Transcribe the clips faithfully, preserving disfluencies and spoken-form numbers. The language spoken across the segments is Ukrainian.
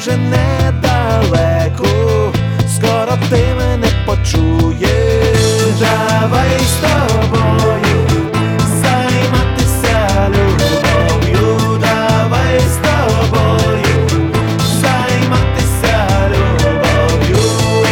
вже недалеко, скоро ти мене почуєш. Давай з тобою займатися любов'ю, давай з тобою займатися любов'ю.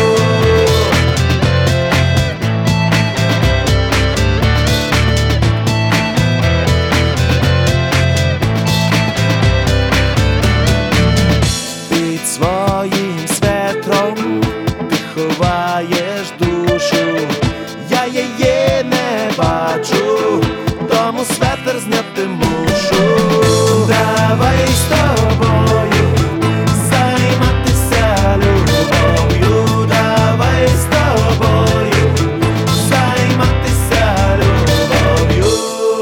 Під своїм светром ти ховаєш душу, я її не бачу, тому светр зняти мушу. Давай з тобою займатися любов'ю, давай з тобою займатися любов'ю.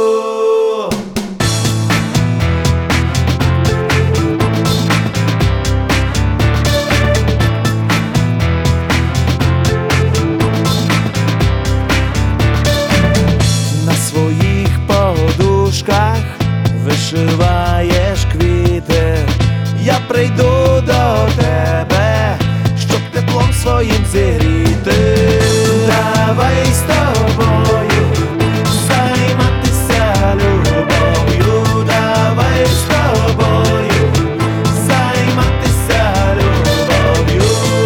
На своїх подушках вишиваєш квіти, я прийду до тебе, щоб теплом своїм зігріти. Давай з тобою займатися любов'ю, давай з тобою займатися любов'ю.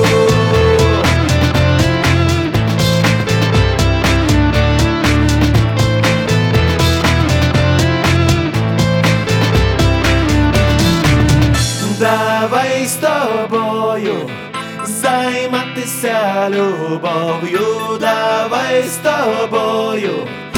Давай з тобою займатися любов'ю, давай з тобою